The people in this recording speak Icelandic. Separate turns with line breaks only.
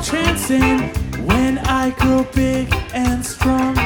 chance in when I grow big and strong.